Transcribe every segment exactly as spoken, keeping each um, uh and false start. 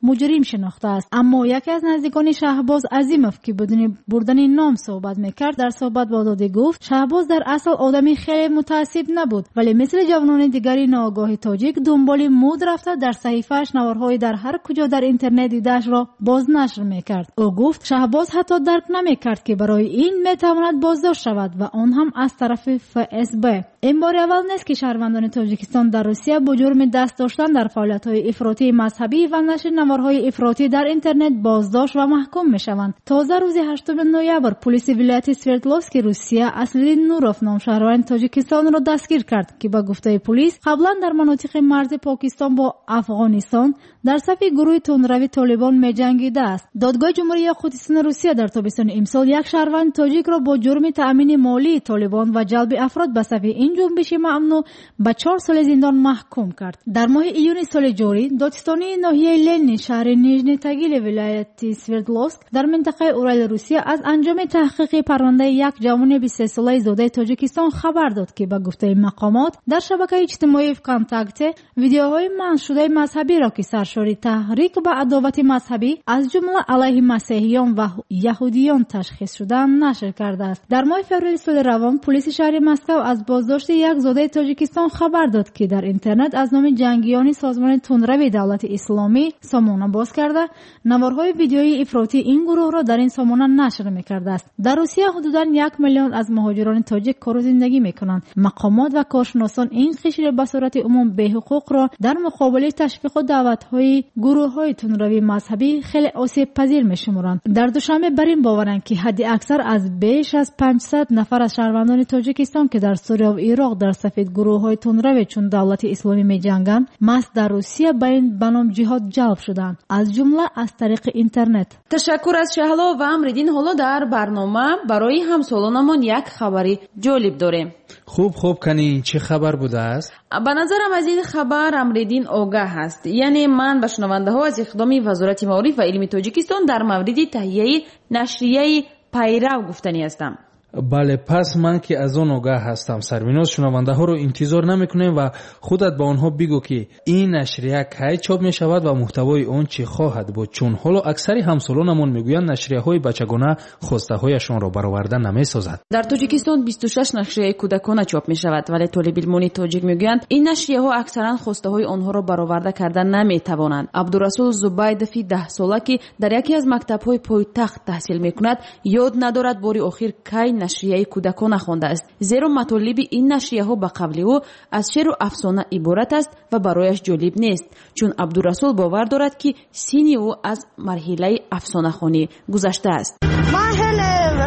مجرم شناخته است. اما یکی از نزدیکان شهباز عظیموف که بدون بردن نام صحبت میکرد در صحبت با آزادی گفت شهباز در اصل آدمی خیلی متعصب نبود، ولی مثل جوانان دیگری ناآگاه تاجیک دنبال مود رفته در صحیفه‌اش نوارهای در هر کجا در اینترنت دیده‌اش را بازنشر میکرد. او گفت شهباز حتی درک نمیکرد که برای این میتواند بازداشت شود و آن هم از طرف اف اس بی. این بار اول نیست که شهروندان تاجیکستان در روسیه با جرم دست داشتن در فعالیت‌های افراطی مذهبی و نشر نوارهای افراطی در اینترنت بازداشت و محکوم میشوند. تازه روز هشتم نوامبر پلیس ولایت سوردلوفسک روسیه اسلدین نوروف نام شهروند تاجیکستان را دستگیر کرد که با گفته پلیس قبلا در مناطق مرز پاکستان با افغانستان در صف گروه تندروی طالبان می‌جنگیده است. دادگاه جمهوری خودستان روسیه در تابستان امسال یک شهروند تاجیک را با جرم تأمین مالی طالبان و جلب افراد به صف این جنبش ممنوع به چهار سال زندان محکوم کرد. در ماه ایون سال جاری دادستانی ناحیه لنین شهر نیژنی تاگیل ولایت سوردلوفسک در منطقه اورال روسیه از انجام تحقیق پرونده یک جوان بیست و سه ساله زاده تاجیکستان خبر داد که به گفته مقامات در شبکه اجتماعی وکانتاکت ویدیوهای منشور شده مذهبی را که سرشار تحریک به عداوت مذهبی از جمله علیه مسیحیان و یهودیان تشخیص شده نشر کرده است. در ماه فوریه سال روان پلیس شهر مسکو از بازداشت یک زاده تاجیکستان خبر داد که در اینترنت از نام جنگیان سازمان تندروی دولت اسلامی سامانه باز کرده نوارهای ویدیویی افراطی این گروه را در این سامانه نشر می‌کرده است. در روسیه حدوداً یک میلیون از مهاجران تاجیک کار و زندگی می‌کنند. مقامات و کارشناسان این قشر به صورت عموم به حقوق را در مقابل تشویق و دعوت‌های گروه‌های تندروی مذهبی خیلی آسیب پذیر می‌شمارند. در دوشنبه بر این باورند که حد اکثر از بیش از پانصد نفر از شهروندان تاجیکستان که در سوریه و عراق در صف گروه‌های تندروی چون دولت اسلامی می‌جنگند مست در روسیه به این بنام جهاد جلب شدند، از جمله از طریق اینترنت. تشکر از شهلا و امریدین. حالا در برنامه برای همسالانمان یک خبری جالب داریم. خوب خوب کنین چه خبر بوده است؟ به نظرم از این خبر امریدین آگاه است. یعنی من به شنونده ها از اقدام وزارت معارف و علم تاجیکستان در مورد تهیه نشریه پیرو گفتنی هستم. بله، پس من که از اون آگاه هستم. سربیناز شنونده ها رو انتظار نمیکنیم و خودت با آنها بگو که این نشریه کی چاپ می شود و محتوای اون چی خواهد بود، چون حالا اکثری همسالانمون میگویند نشریه های بچگانه خواسته هایشان را برآورده نمی سازد. در تاجیکستان بیست و شش نشریه کودکانه چاپ می شود، ولی طالب علمان تاجیک میگویند این نشریه ها اکثرا خواسته های آنها را برآورده کردن نمی توانند. عبدالرسول زبیدفی ده ساله که در یکی از مکتب های پایتخت تحصیل میکند یاد ندارد باری آخر کی نشریه کودکان خوانده است، زیرا مطالب این نشریه ها به قبل او از شعر و افسانه عبارت است و برایش جالب نیست، چون عبدالرسول باور دارد که سین او از مرحله افسانه خوانی گذشته است. من هل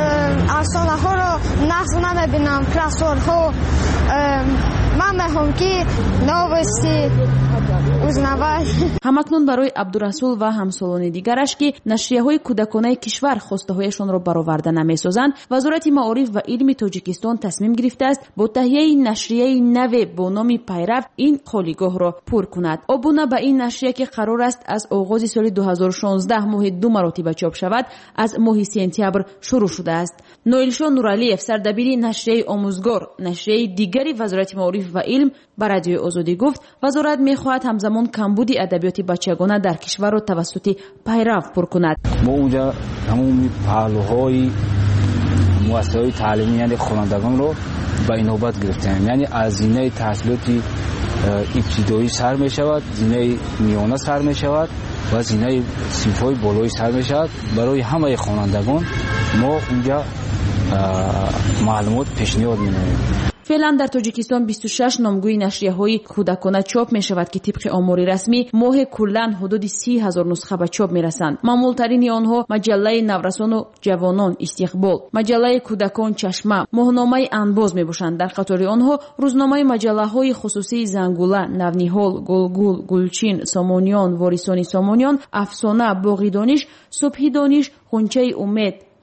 افسانه ها رو نقض نمیبینم، کلاسور ها من میخوام که نوستی اوزنوای. همکنون برای عبدالرسول و همسالان دیگرش که نشریه های کودکانه کشور خواسته هایشان را برآورده نمیسازند، وزارت معارف و علم تاجیکستان تصمیم گرفته است با تهیه نشریه نو با نام پیرو این خالیگاه را پر کند. ابونه به این نشریه که قرار است از آغاز سال دو هزار و شانزده ماه دو مراتبه چاپ شود از ماه سپتامبر شروع شده است. نویلشان نورالیف سردبیر نشریه آموزگار نشریه دیگری وزارت معارف و علم بر رادیو آزادی گفت وزارت میخواهد همزمان کمبود ادبیات بچگانه در کشور را توسط پیرو پر کند. ما اونجا تمام پهلوهای مؤسسه‌های تعلیمی یعنی خوانندگان رو به نوبت گرفتیم، یعنی از زینه تحصیلات ابتدایی سر می شود، زینه میانه سر می شود و زینه صنف‌های بالایی سر می شود. برای همه خوانندگان ما اونجا معلومات پیشنهاد می نماییم. فعلا در تاجیکستان بیست و شش نامگوی نشریه های کودکانه چاپ می شود که طبق آمار رسمی ماه کلا حدود سی هزار نسخه به چاپ می رسند. معمول ترین آنها مجله نورسان و جوانان استقبال، مجله کودکان چشمه، ماهنامه انباز می باشند. در قطار آنها روزنامه مجله های خصوصی زنگوله، نونیحال، گلگول، گلچین، سامانیان، وارثان سامانیان، افسانه، باغ دانش، صبح دانش، غنچه امید،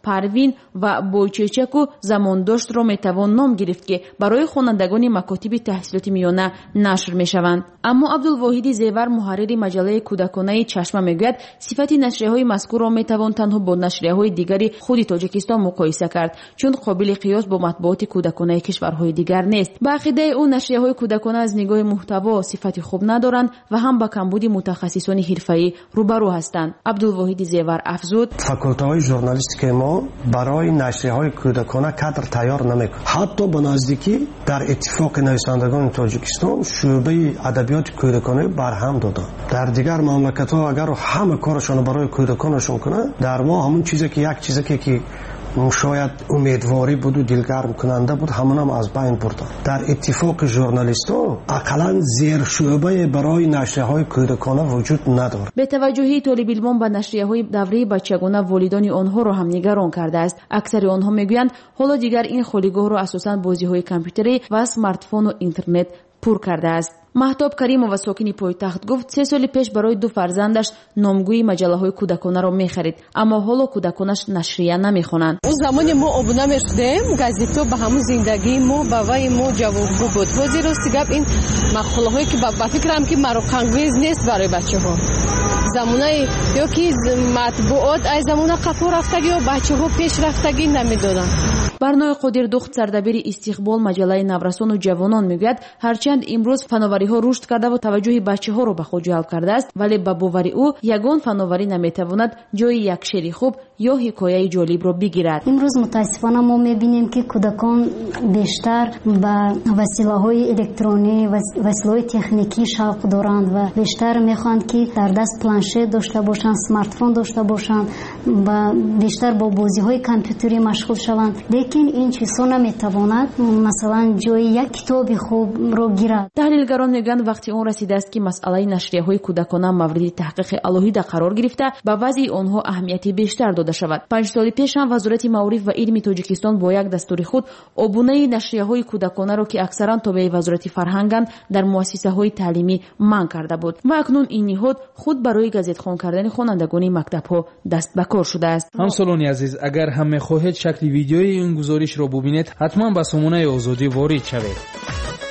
پروین و بویچچکو زمانداشت را میتوان نام گرفت که برای خوانندگان مکاتب تحصیلات میانه نشر میشوند. اما عبدالواحد زیور محرر مجله کودکانه چشمه میگوید صفت نشریه‌های مذکور را میتوان تنها با نشریه‌های دیگری خود تاجیکستان مقایسه کرد چون قابل قیاس با مطبوعات کودکانه کشورهای دیگر نیست. با عقیده او نشریه‌های کودکانه از نگاه محتوا صفت خوب ندارند و هم با کمبود متخصصان حرفه‌ای روبرو هستند. عبدالواحد زیور افزود: فاکولته ژورنالیستیک ما برای نشریه‌های کودکانه کادر تیار نمی‌کنه. حتی به نزدیکی در اتفاق نویسندگان تاجیکستان شعبه ادبیات کودکانه برهم دادند. در دیگر مملکت‌ها اگر همه کارشون برای کودکانشون کنه، در ما همون چیزی که یک چیزی که که شاید امیدواری بود و دلگرم کننده بود همون هم از بین بردن. در اتفاق ژورنالیست‌ها اقلاً زیر شعبه برای نشریه‌های کودکانه وجود ندارد. به توجهی طالب علمان به نشریه‌های دوره بچگانه والدان آنها را هم نگران کرده است. اکثر آنها میگویند حالا دیگر این خالیگاه را اساساً بازی‌های کامپیوتری و اسمارت فون و اینترنت پر کرده است. مهتاب کریمова ساکنی پایتخت گفت سه سال پیش برای دو فرزندش نامگوی مجله‌های کودکانه را می‌خرید اما حالا کودکانش نشریه نمی‌خوانند. اون زمانی ما ابونه می‌شدیم گازیتو به همون زندگی ما با وای ما جواب بود. وزیر گپ این مقاله‌هایی که با فکرم که مروق‌انگیز نیست برای بچه‌ها. زمانه یا که مطبوعات از زمانه قفو رفتگی و بچه‌ها پیش رفتگی نمی‌دادن. برنامه قدیر دخت سردبیر استقبال مجله نورسان و جوانان میگوید هرچند امروز فناوری ها رشد کرده و توجه بچه ها را به خود جلب کرده است ولی به باور او یگان فناوری نمیتواند جای یک شعر خوب یا حکایه جالب را بگیرد. امروز متاسفانه ما میبینیم که کودکان بیشتر به وسیله‌های الکترونیکی و وسیله‌های تکنیکی شوق دارند و بیشتر میخواهند که در دست پلانشت داشته باشند، اسمارت فون داشته باشند و بیشتر با بازی‌های کامپیوتری مشغول شوند. لیکن این چیزها نمیتواند مثلا جای یک کتاب خوب را گیرد. تحلیلگران میگویند وقتی اون رسیده است که مسئله نشریه‌های کودکانه مورد تحقیق الهی قرار گرفته به وضع آنها اهمیتی بیشتر داده شود. پنج سال پیش هم وزارت معارف و علم تاجیکستان با یک دستور خود عبونه نشریه‌های کودکانه را که اکثرا تابع وزارت فرهنگند در مؤسسه‌های تعلیمی منع کرده بود و اکنون این نهاد خود برای گزیدخوان کردن خوانندگان مکتب‌ها دست به کار شده است. همسالان عزیز اگر هم می‌خواهید شکل ویدیوی این گزارش را ببینید حتما به سامانه آزادی وارد شوید.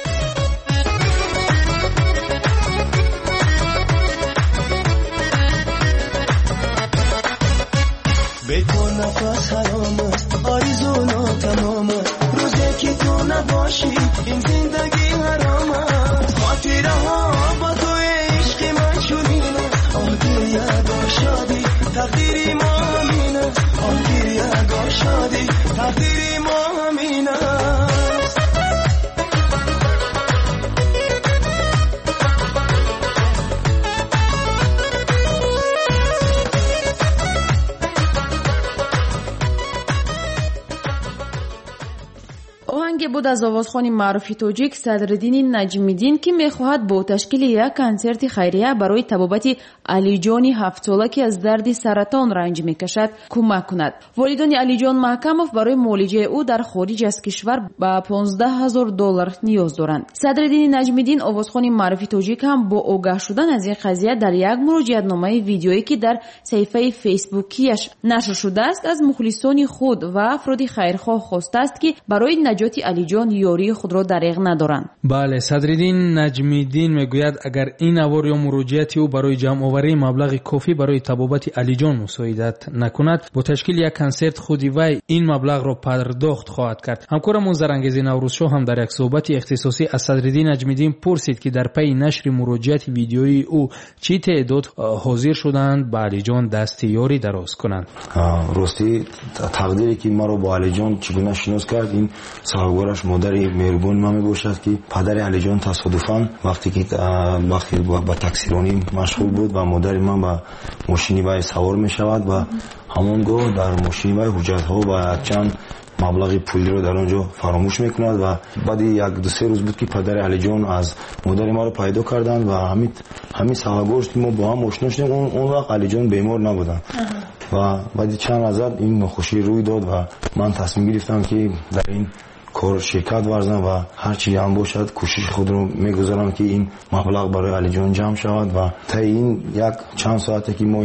بکن نفس حرامه آرزو ناتمامه روزی که تو نباشی این زندگی حرامه خاطره ها با تو عشق من شدینه آدیر یگا شادی تقدیری ما همینه آدیر یگا شادی تقدیری ما همینه. آهنگ بود از آوازخوان معروف تاجیک صدرالدین نجمیدین که میخواهد با تشکیل یک کنسرت خیریه برای طبابت علی جان هفت ساله که از درد سرطان رنج میکشد کمک کند. والدان علی جان محکموف برای معالجه او در خارج از کشور به پانزده هزار دلار نیاز دارند. صدرالدین نجمیدین آوازخوان معروف تاجیک هم با آگاه شدن از این قضیه در یک مراجعتنامه ویدیویی که در صفحه فیسبوکیش نشر شده است از مخلصان خود و افراد خیرخواه خواسته است که برای نجات علی جان یاری خود را دریغ ندارند. بله، صدرالدین نجمیدین میگوید اگر این اوار یا مراجعت او برای جمع آوری مبلغ کافی برای طبابت علی جان مساعدت نکند با تشکیل یک کنسرت خودی وی این مبلغ را پرداخت خواهد کرد. همکارمون زرانگیز نوروزشاه هم در یک صحبت اختصاصی از صدرالدین نجمیدین پرسید که در پی نشر مراجعت ویدیویی او چی تعداد حاضر شدند به علی جان دست یاری دراز کنند. راستی تقدیری که ما رو با علی جان چگونه شناس کرد این صاحبگارش مادر مهربان ما میباشد که پدر علی جان تصادفاً وقتی که وقتی با تاکسیرانی مشغول بود و مادر من با ماشینی وی سوار میشود و همونگاه در ماشین وی حجت ها و چند مبلغ پولی رو در اونجا فراموش میکند و بعد یک دو سه روز بود که پدر علی جان از مادر ما رو پیدا کردند و همین همین صاحبگارش ما با هم آشنا شدیم. اون اون وقت علی جان بیمار نبودن و بعد چند از این ناخوشی روی داد و من تصمیم گرفتم که در این کار شرکت ورزم و هر چی هم باشد کوشش خود رو میگذارم که این مبلغ برای علی جان جمع شود و تا این یک چند ساعته که ما این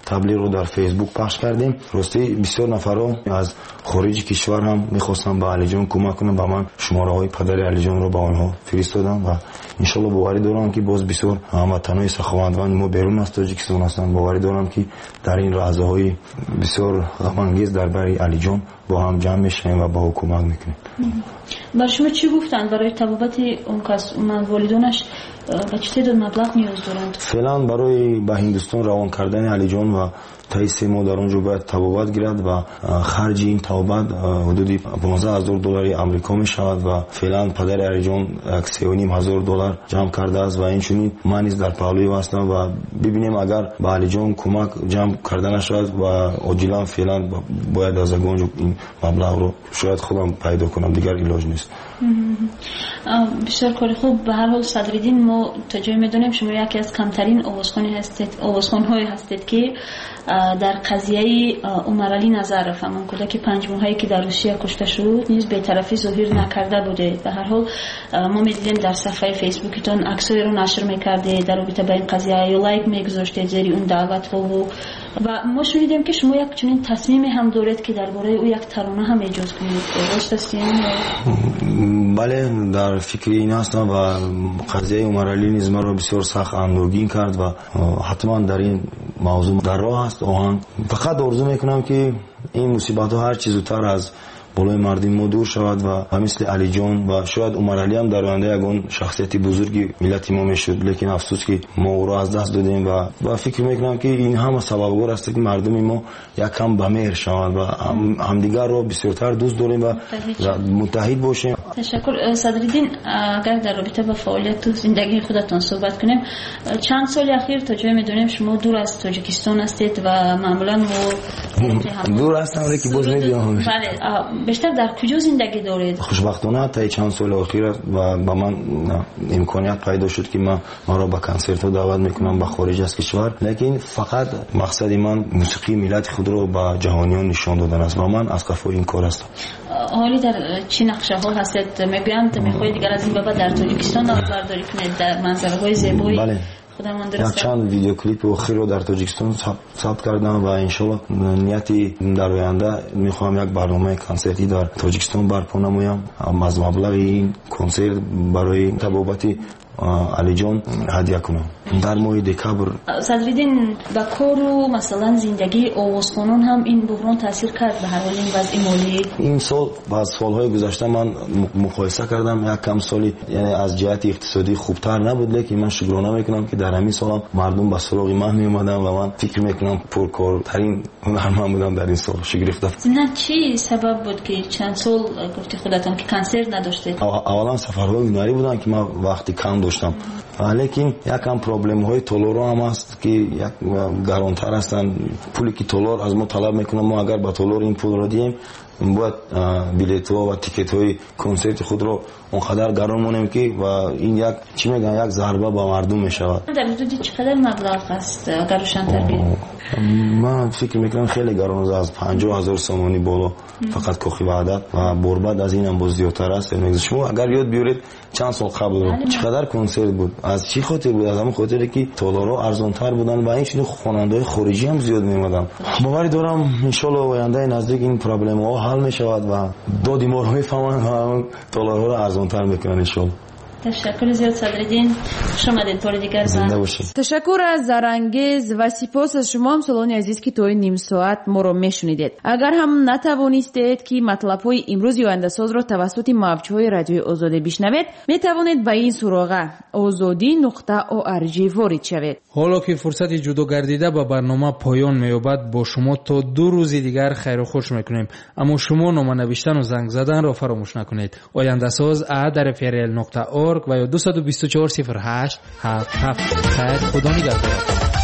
تبلیغ رو در فیسبوک پخش کردیم. راستی بسیار نفرها از خارج کشور هم می‌خواستن به علی جان کمک کنن. با من شماره‌های پدر علی جان رو به آنها فرستادم و ان شاء الله باوری دارم که باز بسیار هموطنان سخاوتمند ما بیرون از تاجیکستان هستند. باوری دارم که در این لحظه‌های بسیار غم‌انگیز درباره علی جان با هم جمع میشیم و با او کمک میکنیم. برای شما چی گفتن برای تبابت اون کس من والدانش به چه تعداد مبلغ نیاز دارند؟ فعلا برای به هندوستان روان کردن علی جان و تا سه ماه در اونجا باید تبابت گیرد و خرج این تبابت حدود پانزده هزار دلار آمریکا می شود و فعلا پدر علی جان سه و نیم هزار دلار جمع کرده است و این چنین من نیز در پهلوی هستم و ببینیم اگر به علی جان کمک جمع کرده نشود و عاجلا فعلا باید از اونجا این مبلغ رو شاید خودم پیدا کنم، دیگر علاج نیست. بسیار کاری خوب. به هر حال صدرالدین ما تا جایی میدونیم شما یکی از کمترین آوازخوانی هستید آوازخوان‌های هستید که در قضیه عمر علی نظرف همون کودک پنج ماهه‌ای که در روسیه کشته شد نیز بی‌طرفی ظاهر نکرده بوده. به هر حال ما می‌دیدیم در صفحه فیسبوکتون عکسایی رو نشر می‌کردید در رابطه با این قضیه یا لایک می‌گذاشتید زیر اون دعوت‌ها و و ما شنیدیم که شما یک چنین تصمیمی هم دارید که درباره او یک ترانه هم ایجاد کنید. درست است؟ بله، در فکر این هستم و قضیه عمر علی نیز مرا بسیار سخت اندوهگین کرد و حتما در این موضوع در راه است آهنگ. فقط آرزو میکنم که این مصیبت ها هر چیز زودتر از بالای مردم ما دور شود و مثل علی جان و شاید عمر علی هم در آینده یگان شخصیت بزرگی ملت ما میشد، لیکن افسوس که ما او را از دست دادیم و با فکر میکنم که این هم سببگار است که مردم ما یک کم به مهر شوند و هم همدیگر را بسیارتر دوست داریم و متحد باشیم. تشکر. صدرالدین، اگر در رابطه با فعالیت و زندگی خودتان صحبت کنیم، چند سال اخیر تا جایی میدونیم شما دور از تاجیکستان هستید و معمولا ما دور هستم که باز نمیام. بله، بیشتر در کجا زندگی دارید؟ خوشبختانه تا چند سال اخیر و با من امکانیت پیدا شد که من ما را به کنسرت ها دعوت میکنم به خارج از کشور، لیکن فقط مقصد من موسیقی ملت خود را به جهانیان نشان دادن است و من از قفای این کار هستم. حالی در چه نقشه ها هستید؟ میگویند میخواهید دیگر از این بابت در تاجیکستان برداری کنید در منظره های زیبایی؟ بله. یک چند ویدیو کلیپ اخیر رو در تاجیکستان ثبت کردم و انشالله نیتی در آینده میخوام یک برنامه کنسرتی در تاجیکستان برپا نمایم. از مبلغ این کنسرت برای تبابت علی جان هدیه کنم در ماه دکبر. صدرالدین، با کار و مثلا زندگی آوازخوانان هم این بحران تاثیر کرد به هر حال این وضع مالی؟ این سال با سالهای گذشته من مقایسه کردم، یک کم سالی یعنی از جهت اقتصادی خوبتر نبود، لیکن من شکرانه میکنم که در همین سال مردم به سراغ من می اومدن و من فکر میکنم پرکارترین هنرمند بودم در این سال. شگرفته. نه چی سبب بود که چند سال گفتی خودتان که کنسرت نداشتید؟ اولا سفرهای هنری بودن که من وقتی کم داشتم، لیکن یکم پروبلم های تولور هم هست که یک گرانتر هستن. پولی که تولور از ما طلب میکنه، ما اگر با تولور این پول رو دیم باید بلیط ها و تیکت های کنسرت خود رو اونقدر گران مونیم که و این یک چی میگن یک ضربه با مردم میشود. در حدود چقدر مبلغ است اگر روشن‌تر بگید؟ من فکر میکنم خیلی گران، از پنجاه هزار سومانی بالا فقط کاخی وعدت و برباد از این هم باز زیادتر است. شما اگر یاد بیارید چند سال قبل رو چقدر کنسرت بود، از چی خاطر بود؟ از همون خاطری که تالارها ارزان‌تر بودن و این چنین خواننده‌های خارجی هم زیاد میومدن. باوری دارم ان شاء الله آینده نزدیک این پرابلم ها حل میشود و دو دیمار میفهمن و تالارها رو ارزان‌تر میکنن ان شاء الله. تشکر زیاد صدرالدین، خوش آمدید. بار دیگر زنده باشید. تشکر از زرانگیز و سپاس از شما همسالان عزیز که توی نیم ساعت ما رو میشنیدید. اگر هم نتوانستید که مطلب‌های امروز آینده ساز رو توسط موج‌های رادیوی آزادی بشنوید، میتوانید به این سراغ آزادی نقطه او ار جی وارد شوید. حالا که فرصت جدا گردیده با برنامه پایان می‌یابد، با شما تا دو روز دیگر خیر و خوش میکنیم، اما شما نام نوشتن و زنگ زدن را فراموش نکنید. آینده ساز ا در فریل نقطه org و یا دو دو چهار صفر هشت هفت هفت. خیر، خدا نگهدار.